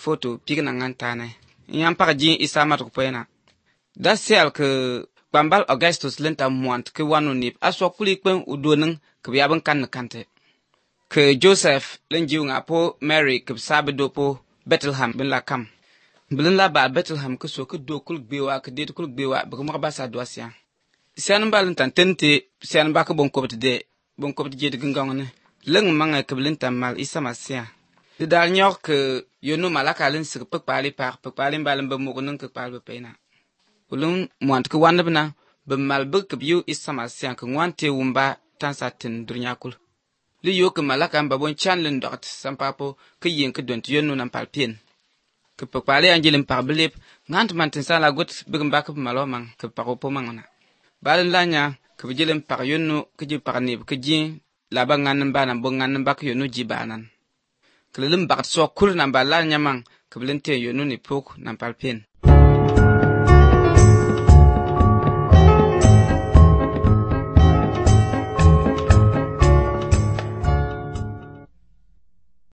photo pigna ngantane yam pak ji isa mat ko pena da sel ke Bambal Augustus lenta muant ke wanu nip aswa kuli kwen udoning ke biaban kan kante ke Joseph lenjiu nga po Mary ke sabedo po Bethlehem bin la kam bilin la ba Bethlehem ke so ke do kul gbewa ke det kul gbewa be mo ba sa do asia sian balin tan tente sian ba ke bon ko de je de gangane leng manga ke bilin tan mal isa masia de dal nyor ke yonu malaka lin sir pe pali par pe pali balin be mo nun ke pal be pena ulun muant ke wan bna be mal be ke biu isa masia ke wante wumba tan satin durnyakul li yo ke malaka ba bon chan lin dot sampapo ke yin ke don yonu nan palpien ke pe pali angelin par belep ngant mantin sala got be gamba ke malomang ke paropo mangona balin lanya ke bijelin par yonu ke ji par nib ke ji la ba ngan ba nan bo ngan ba ke yonu ji banan ke lim ba so kul nan ba la nyamang ke bilin te yonu ni pok nan palpien